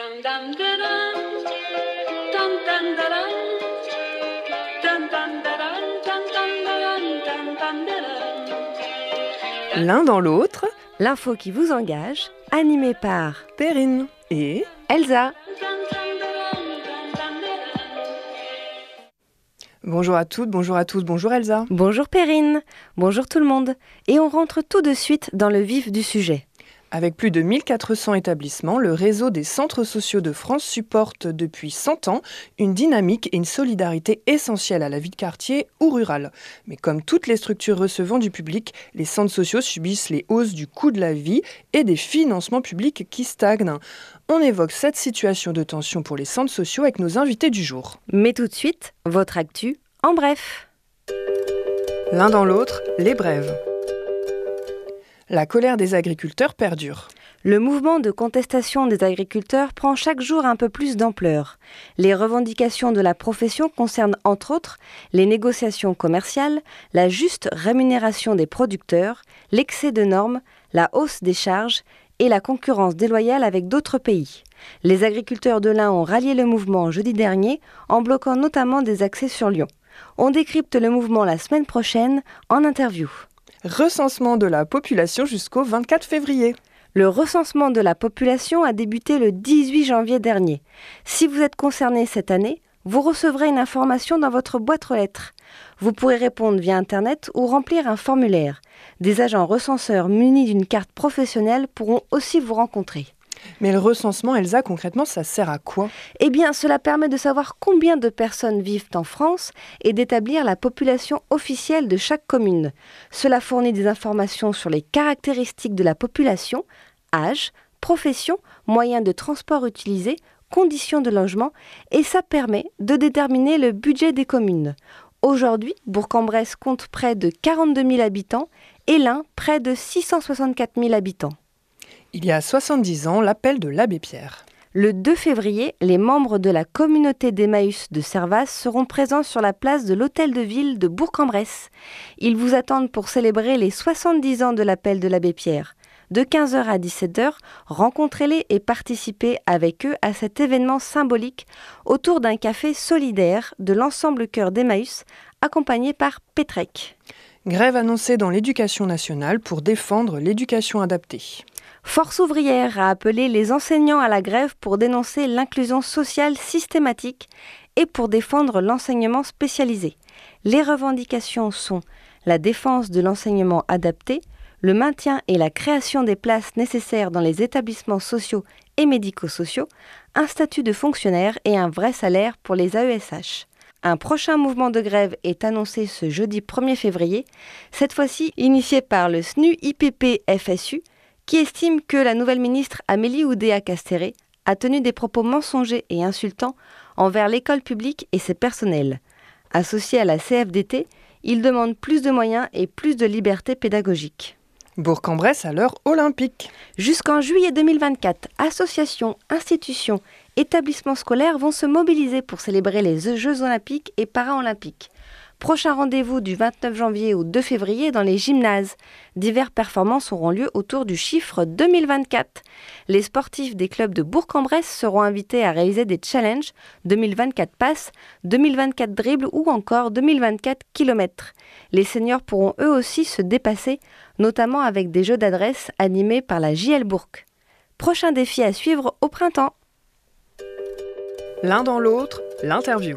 L'un dans l'autre, l'info qui vous engage, animée par Perrine et Elsa. Bonjour à toutes, bonjour à tous, bonjour Elsa. Bonjour Perrine, bonjour tout le monde. Et on rentre tout de suite dans le vif du sujet. Avec plus de 1400 établissements, le réseau des centres sociaux de France supporte depuis 100 ans une dynamique et une solidarité essentielle à la vie de quartier ou rurale. Mais comme toutes les structures recevant du public, les centres sociaux subissent les hausses du coût de la vie et des financements publics qui stagnent. On évoque cette situation de tension pour les centres sociaux avec nos invités du jour. Mais tout de suite, votre actu en bref. L'un dans l'autre, les brèves. La colère des agriculteurs perdure. Le mouvement de contestation des agriculteurs prend chaque jour un peu plus d'ampleur. Les revendications de la profession concernent entre autres les négociations commerciales, la juste rémunération des producteurs, l'excès de normes, la hausse des charges et la concurrence déloyale avec d'autres pays. Les agriculteurs de l'Ain ont rallié le mouvement jeudi dernier en bloquant notamment des accès sur Lyon. On décrypte le mouvement la semaine prochaine en interview. Recensement de la population jusqu'au 24 février. Le recensement de la population a débuté le 18 janvier dernier. Si vous êtes concerné cette année, vous recevrez une information dans votre boîte aux lettres. Vous pourrez répondre via Internet ou remplir un formulaire. Des agents recenseurs munis d'une carte professionnelle pourront aussi vous rencontrer. Mais le recensement, Elsa, concrètement, ça sert à quoi ? Eh bien, cela permet de savoir combien de personnes vivent en France et d'établir la population officielle de chaque commune. Cela fournit des informations sur les caractéristiques de la population, âge, profession, moyens de transport utilisés, conditions de logement, et ça permet de déterminer le budget des communes. Aujourd'hui, Bourg-en-Bresse compte près de 42 000 habitants et l'Ain près de 664 000 habitants. Il y a 70 ans, l'appel de l'abbé Pierre. Le 2 février, les membres de la communauté d'Emmaüs de Servas seront présents sur la place de l'Hôtel de Ville de Bourg-en-Bresse. Ils vous attendent pour célébrer les 70 ans de l'appel de l'abbé Pierre. De 15h à 17h, rencontrez-les et participez avec eux à cet événement symbolique autour d'un café solidaire de l'ensemble chœur d'Emmaüs, accompagné par Pétrec. Grève annoncée dans l'éducation nationale pour défendre l'éducation adaptée. Force ouvrière a appelé les enseignants à la grève pour dénoncer l'inclusion sociale systématique et pour défendre l'enseignement spécialisé. Les revendications sont la défense de l'enseignement adapté, le maintien et la création des places nécessaires dans les établissements sociaux et médico-sociaux, un statut de fonctionnaire et un vrai salaire pour les AESH. Un prochain mouvement de grève est annoncé ce jeudi 1er février, cette fois-ci initié par le SNU-IPP-FSU, qui estime que la nouvelle ministre Amélie Oudéa-Castéret a tenu des propos mensongers et insultants envers l'école publique et ses personnels. Associé à la CFDT, il demande plus de moyens et plus de liberté pédagogique. Bourg-en-Bresse à l'heure olympique. Jusqu'en juillet 2024, associations, institutions, établissements scolaires vont se mobiliser pour célébrer les Jeux olympiques et paralympiques. Prochain rendez-vous du 29 janvier au 2 février dans les gymnases. Diverses performances auront lieu autour du chiffre 2024. Les sportifs des clubs de Bourg-en-Bresse seront invités à réaliser des challenges 2024 passes, 2024 dribbles ou encore 2024 km. Les seniors pourront eux aussi se dépasser, notamment avec des jeux d'adresse animés par la JL Bourg. Prochain défi à suivre au printemps. L'un dans l'autre, l'interview.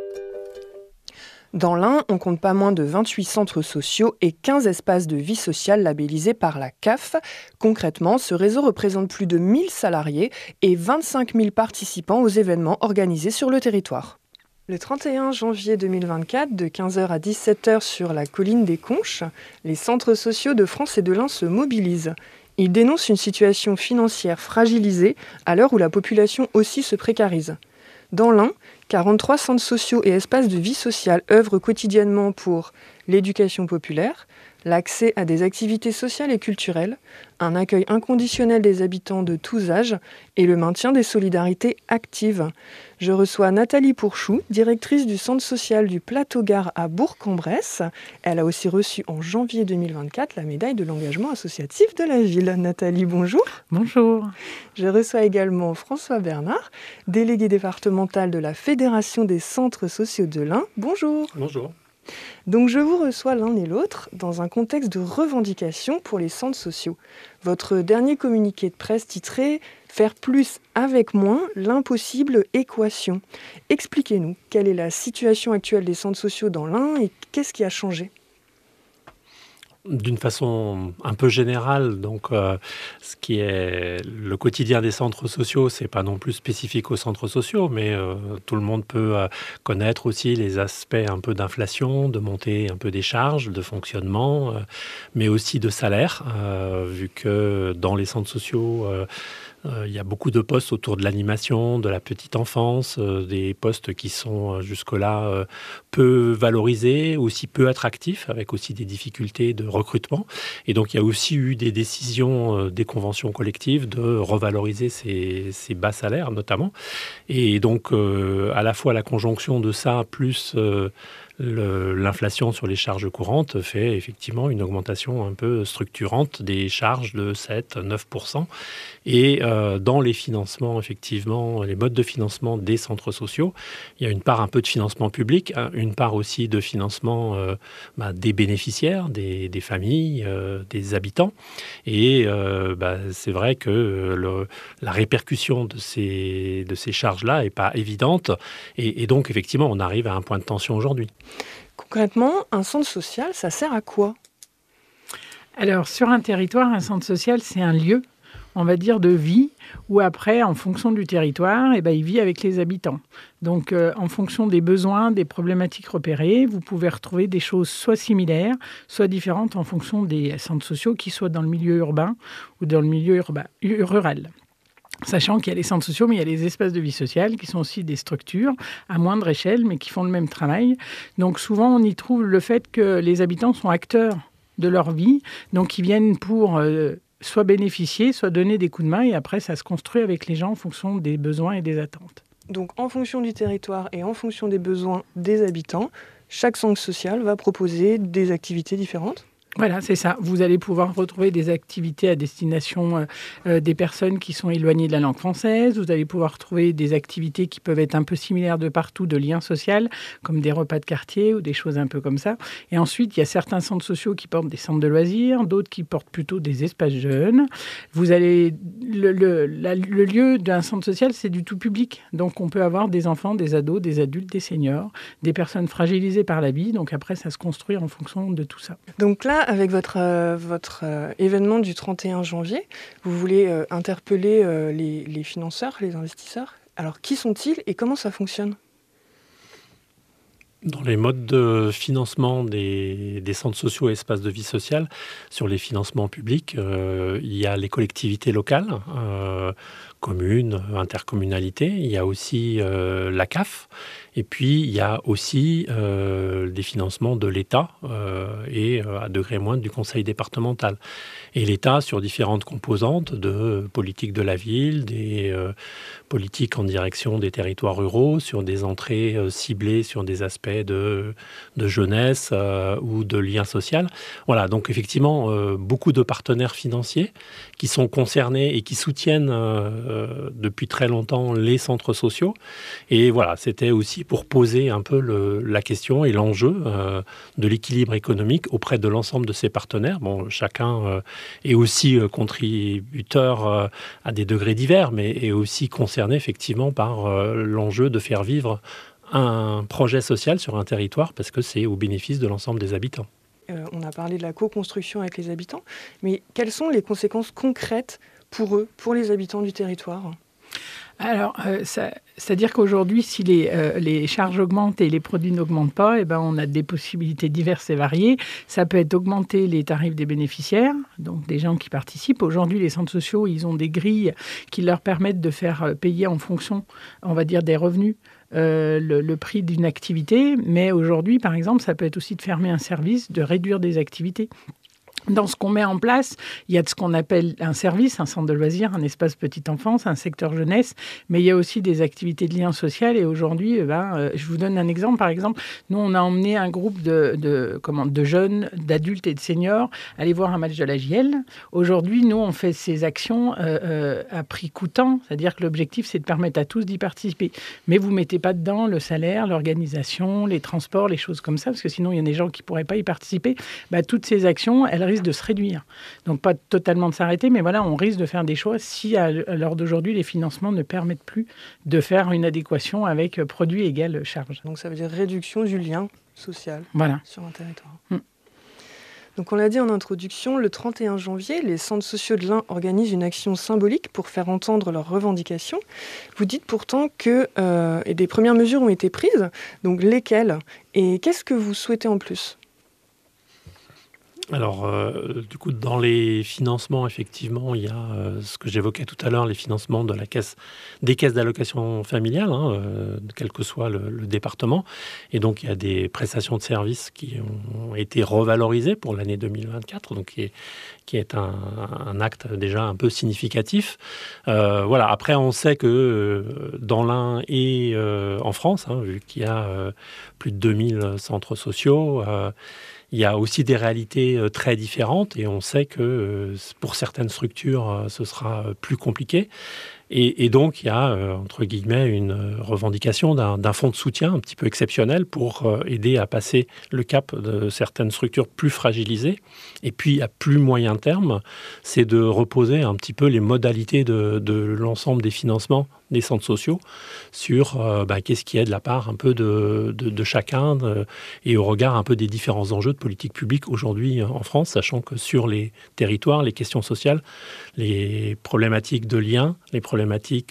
Dans l'Ain, on compte pas moins de 28 centres sociaux et 15 espaces de vie sociale labellisés par la CAF. Concrètement, ce réseau représente plus de 1000 salariés et 25 000 participants aux événements organisés sur le territoire. Le 31 janvier 2024, de 15h à 17h sur la colline des Conches, les centres sociaux de France et de l'Ain se mobilisent. Ils dénoncent une situation financière fragilisée à l'heure où la population aussi se précarise. Dans l'Ain, 43 centres sociaux et espaces de vie sociale œuvrent quotidiennement pour l'éducation populaire, l'accès à des activités sociales et culturelles, un accueil inconditionnel des habitants de tous âges et le maintien des solidarités actives. Je reçois Nathalie Pourchou, directrice du centre social du Plateau-Gare à Bourg-en-Bresse. Elle a aussi reçu en janvier 2024 la médaille de l'engagement associatif de la ville. Nathalie, bonjour. Bonjour. Je reçois également François Bernard, délégué départemental de la Fédération des centres sociaux de l'Ain. Bonjour. Bonjour. Donc je vous reçois l'un et l'autre dans un contexte de revendication pour les centres sociaux. Votre dernier communiqué de presse titré « Faire plus avec moins, l'impossible équation ». Expliquez-nous, quelle est la situation actuelle des centres sociaux dans l'Ain et qu'est-ce qui a changé ? D'une façon un peu générale, donc ce qui est le quotidien des centres sociaux, c'est pas non plus spécifique aux centres sociaux, mais tout le monde peut connaître aussi les aspects un peu d'inflation, de montée un peu des charges, de fonctionnement, mais aussi de salaire, vu que dans les centres sociaux, il y a beaucoup de postes autour de l'animation, de la petite enfance, des postes qui sont jusque-là peu valorisés, aussi peu attractifs, avec aussi des difficultés de recrutement. Et donc, il y a aussi eu des décisions des conventions collectives de revaloriser ces bas salaires, notamment. Et donc, à la fois la conjonction de ça, plus l'inflation sur les charges courantes fait effectivement une augmentation un peu structurante des charges de 7-9%. Et dans les financements, effectivement, les modes de financement des centres sociaux, il y a une part un peu de financement public, une part aussi de financement des bénéficiaires, des familles, des habitants. Et c'est vrai que la répercussion de ces charges-là n'est pas évidente. Et donc, effectivement, on arrive à un point de tension aujourd'hui. Concrètement, un centre social, ça sert à quoi ? Alors, sur un territoire, un centre social, c'est un lieu, on va dire, de vie, où après, en fonction du territoire, il vit avec les habitants. Donc, en fonction des besoins, des problématiques repérées, vous pouvez retrouver des choses soit similaires, soit différentes en fonction des centres sociaux, qui soient dans le milieu urbain ou dans le milieu rural. Sachant qu'il y a les centres sociaux, mais il y a les espaces de vie sociale qui sont aussi des structures à moindre échelle, mais qui font le même travail. Donc souvent, on y trouve le fait que les habitants sont acteurs de leur vie, donc ils viennent pour soit bénéficier, soit donner des coups de main, et après, ça se construit avec les gens en fonction des besoins et des attentes. Donc en fonction du territoire et en fonction des besoins des habitants, chaque centre social va proposer des activités différentes ? Voilà, c'est ça. Vous allez pouvoir retrouver des activités à destination des personnes qui sont éloignées de la langue française. Vous allez pouvoir retrouver des activités qui peuvent être un peu similaires de partout, de lien social, comme des repas de quartier ou des choses un peu comme ça. Et ensuite, il y a certains centres sociaux qui portent des centres de loisirs, d'autres qui portent plutôt des espaces jeunes. Vous allez le lieu d'un centre social, c'est du tout public. Donc, on peut avoir des enfants, des ados, des adultes, des seniors, des personnes fragilisées par la vie. Donc, après, ça se construit en fonction de tout ça. Donc là, avec votre événement du 31 janvier, vous voulez interpeller les financeurs, les investisseurs. Alors, qui sont-ils et comment ça fonctionne ? Dans les modes de financement des centres sociaux et espaces de vie sociale, sur les financements publics, il y a les collectivités locales, communes, intercommunalités. Il y a aussi la CAF. Et puis, il y a aussi des financements de l'État et à degré moindre du conseil départemental. Et l'État sur différentes composantes de politique de la ville, des politiques en direction des territoires ruraux, sur des entrées ciblées sur des aspects de jeunesse ou de lien social. Voilà, donc effectivement, beaucoup de partenaires financiers qui sont concernés et qui soutiennent depuis très longtemps les centres sociaux. Et voilà, c'était aussi pour poser un peu la question et l'enjeu de l'équilibre économique auprès de l'ensemble de ces partenaires. Bon, chacun est aussi contributeur à des degrés divers, mais est aussi concerné effectivement par l'enjeu de faire vivre un projet social sur un territoire parce que c'est au bénéfice de l'ensemble des habitants. On a parlé de la co-construction avec les habitants, mais quelles sont les conséquences concrètes pour eux, pour les habitants du territoire ? Alors, c'est-à-dire qu'aujourd'hui, si les charges augmentent et les produits n'augmentent pas, on a des possibilités diverses et variées. Ça peut être augmenter les tarifs des bénéficiaires, donc des gens qui participent. Aujourd'hui, les centres sociaux, ils ont des grilles qui leur permettent de faire payer en fonction, on va dire, des revenus le prix d'une activité, mais aujourd'hui, par exemple, ça peut être aussi de fermer un service, de réduire des activités. Dans ce qu'on met en place, il y a de ce qu'on appelle un service, un centre de loisirs, un espace petite enfance, un secteur jeunesse, mais il y a aussi des activités de lien social. Et aujourd'hui, je vous donne un exemple. Par exemple, nous, on a emmené un groupe de jeunes, d'adultes et de seniors aller voir un match de la JL. Aujourd'hui, nous, on fait ces actions à prix coûtant, c'est-à-dire que l'objectif, c'est de permettre à tous d'y participer. Mais vous ne mettez pas dedans le salaire, l'organisation, les transports, les choses comme ça, parce que sinon, il y a des gens qui ne pourraient pas y participer. Toutes ces actions, elles risquent de se réduire. Donc, pas totalement de s'arrêter, mais voilà, on risque de faire des choix si, à l'heure d'aujourd'hui, les financements ne permettent plus de faire une adéquation avec produit égal charge. Donc, ça veut dire réduction du lien social sur un territoire. Donc, on l'a dit en introduction, le 31 janvier, les centres sociaux de l'Ain organisent une action symbolique pour faire entendre leurs revendications. Vous dites pourtant que des premières mesures ont été prises. Donc, lesquelles ? Et qu'est-ce que vous souhaitez en plus ? Alors, du coup, dans les financements, effectivement, il y a ce que j'évoquais tout à l'heure, les financements des caisses d'allocation familiale, quel que soit le département. Et donc, il y a des prestations de services qui ont été revalorisées pour l'année 2024, donc qui est un acte déjà un peu significatif. Voilà. Après, on sait que dans l'Ain et en France, vu qu'il y a plus de 2000 centres sociaux, il y a aussi des réalités très différentes et on sait que pour certaines structures, ce sera plus compliqué. Et donc, il y a, entre guillemets, une revendication d'un fonds de soutien un petit peu exceptionnel pour aider à passer le cap de certaines structures plus fragilisées. Et puis, à plus moyen terme, c'est de reposer un petit peu les modalités de l'ensemble des financements des centres sociaux sur qu'est-ce qui est de la part un peu de chacun et au regard un peu des différents enjeux de politique publique aujourd'hui en France, sachant que sur les territoires, les questions sociales, les problématiques de lien, les problématiques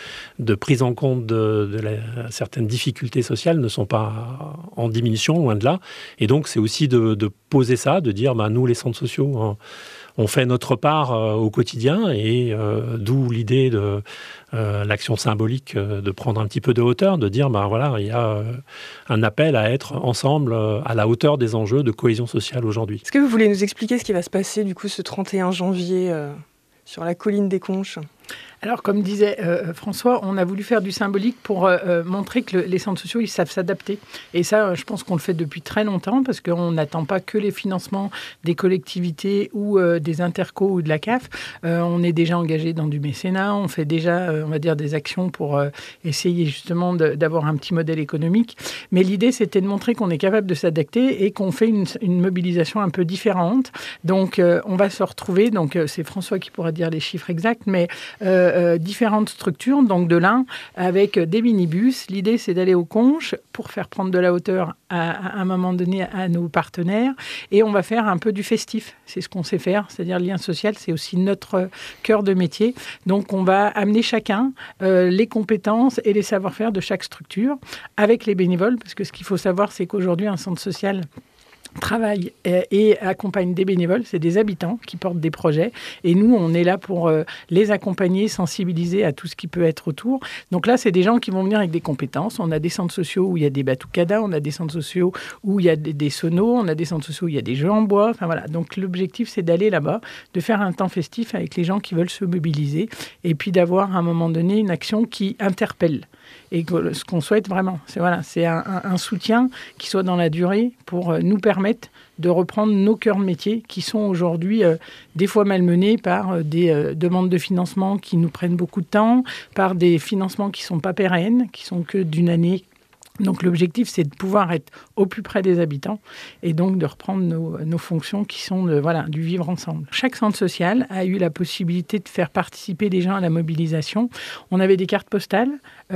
de prise en compte de certaines difficultés sociales ne sont pas en diminution, loin de là. Et donc, c'est aussi de poser ça, de dire, nous, les centres sociaux, on fait notre part au quotidien et d'où l'idée de l'action symbolique de prendre un petit peu de hauteur, de dire, il y a un appel à être ensemble à la hauteur des enjeux de cohésion sociale aujourd'hui. Est-ce que vous voulez nous expliquer ce qui va se passer du coup ce 31 janvier sur la colline des Conches ? Alors, comme disait François, on a voulu faire du symbolique pour montrer que les centres sociaux, ils savent s'adapter. Et ça, je pense qu'on le fait depuis très longtemps parce qu'on n'attend pas que les financements des collectivités ou des intercos ou de la CAF. On est déjà engagé dans du mécénat. On fait déjà, on va dire, des actions pour essayer justement d'avoir un petit modèle économique. Mais l'idée, c'était de montrer qu'on est capable de s'adapter et qu'on fait une mobilisation un peu différente. Donc, on va se retrouver. Donc, c'est François qui pourra dire les chiffres exacts, mais différentes structures, donc de l'Ain, avec des minibus. L'idée, c'est d'aller aux Conches pour faire prendre de la hauteur à un moment donné à nos partenaires. Et on va faire un peu du festif. C'est ce qu'on sait faire, c'est-à-dire le lien social, c'est aussi notre cœur de métier. Donc, on va amener chacun les compétences et les savoir-faire de chaque structure avec les bénévoles, parce que ce qu'il faut savoir, c'est qu'aujourd'hui, un centre social travaille et accompagne des bénévoles, c'est des habitants qui portent des projets et nous on est là pour les accompagner, sensibiliser à tout ce qui peut être autour. Donc là c'est des gens qui vont venir avec des compétences. On a des centres sociaux où il y a des batucadas, on a des centres sociaux où il y a des sonos, on a des centres sociaux où il y a des jeux en bois, enfin voilà. Donc l'objectif c'est d'aller là-bas, de faire un temps festif avec les gens qui veulent se mobiliser et puis d'avoir à un moment donné une action qui interpelle. Et ce qu'on souhaite vraiment, c'est un soutien qui soit dans la durée pour nous permettre de reprendre nos cœurs de métier qui sont aujourd'hui des fois malmenés par des demandes de financement qui nous prennent beaucoup de temps, par des financements qui ne sont pas pérennes, qui sont que d'une année. Donc l'objectif, c'est de pouvoir être au plus près des habitants et donc de reprendre nos fonctions qui sont du vivre ensemble. Chaque centre social a eu la possibilité de faire participer les gens à la mobilisation. On avait des cartes postales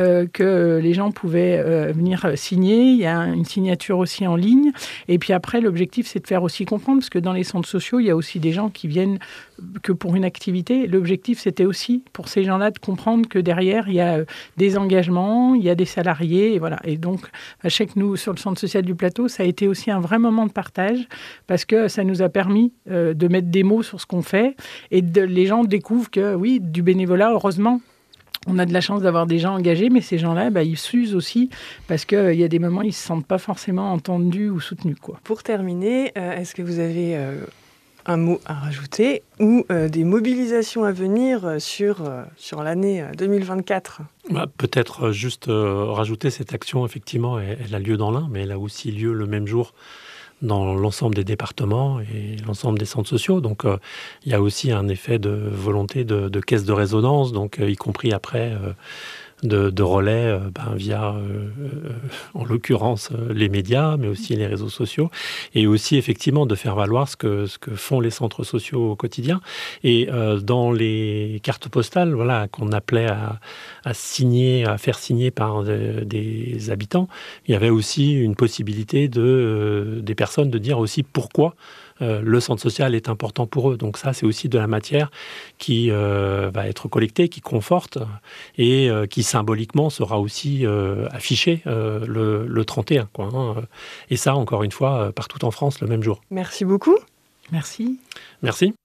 que les gens pouvaient venir signer. Il y a une signature aussi en ligne. Et puis après, l'objectif, c'est de faire aussi comprendre, parce que dans les centres sociaux, il y a aussi des gens qui viennent que pour une activité. L'objectif, c'était aussi pour ces gens-là de comprendre que derrière, il y a des engagements, il y a des salariés. Et voilà. Et donc, je sais que nous, sur le centre social du Plateau, ça a été aussi un vrai moment de partage parce que ça nous a permis de mettre des mots sur ce qu'on fait et les gens découvrent que, oui, du bénévolat, heureusement, On a de la chance d'avoir des gens engagés, mais ces gens-là, ils s'usent aussi parce qu'il y a des moments où ils ne se sentent pas forcément entendus ou soutenus, quoi. Pour terminer, est-ce que vous avez un mot à rajouter ou des mobilisations à venir sur l'année 2024 ? Peut-être juste rajouter cette action, effectivement, elle a lieu dans l'Ain, mais elle a aussi lieu le même jour dans l'ensemble des départements et l'ensemble des centres sociaux. Donc, il y a aussi un effet de volonté de caisse de résonance, donc y compris après de relais via, en l'occurrence, les médias, mais aussi les réseaux sociaux, et aussi effectivement de faire valoir ce que font les centres sociaux au quotidien. Et dans les cartes postales, qu'on appelait à faire signer par des habitants, il y avait aussi une possibilité des personnes de dire aussi pourquoi le centre social est important pour eux. Donc ça, c'est aussi de la matière qui va être collectée, qui conforte et qui symboliquement sera aussi affichée le 31. Et ça, encore une fois, partout en France, le même jour. Merci beaucoup. Merci. Merci.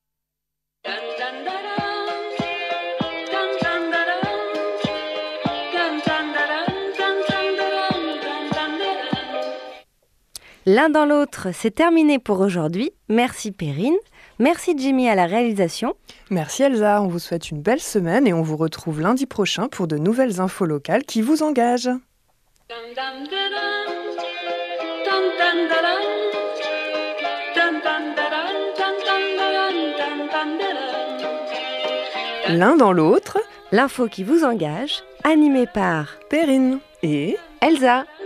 L'un dans l'autre, c'est terminé pour aujourd'hui. Merci Perrine, merci Jimmy à la réalisation. Merci Elsa, on vous souhaite une belle semaine et on vous retrouve lundi prochain pour de nouvelles infos locales qui vous engagent. L'un dans l'autre, l'info qui vous engage, animée par Perrine et Elsa.